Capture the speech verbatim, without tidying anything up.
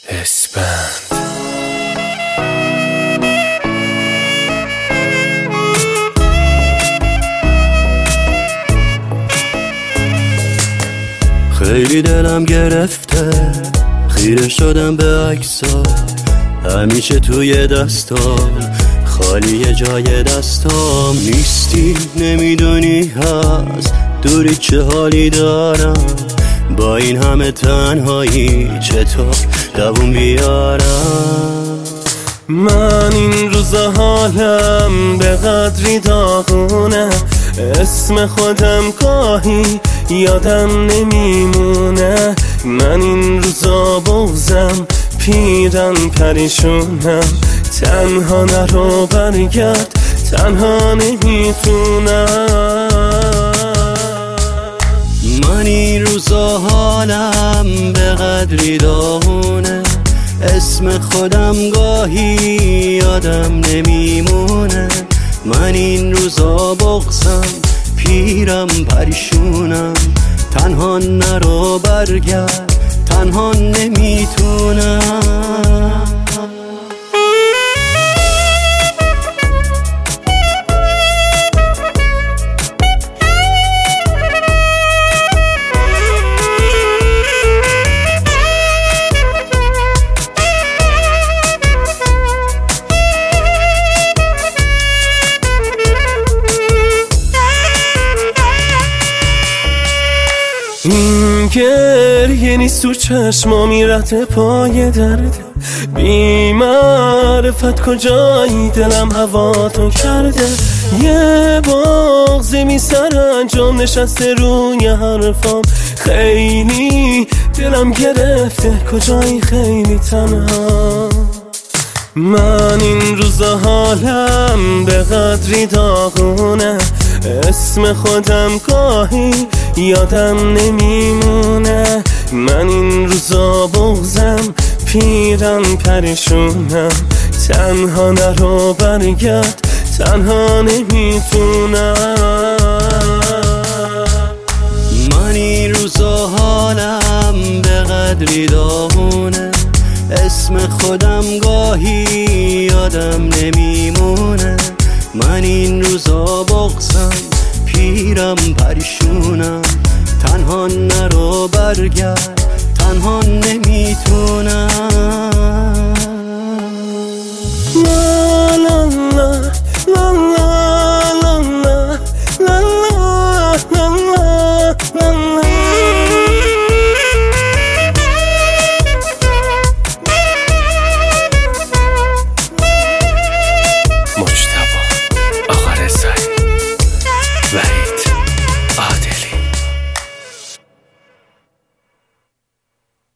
اسپند. خیلی دلم گرفته، خیره شدم به عکس‌ها، همیشه توی دستام خالی جای دستام نیستی. نمیدونی هست دوری چه حالی دارم، با این همه تنهایی چطور دووم بیارم. من این روزا حالم به قدری داغونه، اسم خودم گاهی یادم نمیمونه. من این روزا بغضم، پیرم پریشونم، تنها نرو برگرد، تنها نمیتونم. من این روزا حالم به قدری داغونه، اسم خودم گاهی یادم نمیمونه. من این روزا بغضم، پیرم پریشونم، تنها نرو برگرد، تنها نمیتونم. این گریه نیست تو چشما میرته پای درده، بی معرفت کجایی دلم هوا تو کرده. یه بغضی می سر انجام نشسته روی حرفام، خیلی دلم گرفته کجایی خیلی تنها. من این روزا حالم به قدری داغونه، اسم خودم گاهی یادم نمیمونه. من این روزا بغضم، پیرم پریشونم، تنها نرو برگرد، تنها نمیتونم. من این روزا حالم به قدری داغونه، اسم خودم گاهی یادم نمیمونه. من این روزا بغضم، پیرم پریشونم، تنها نرو برگرد، تنها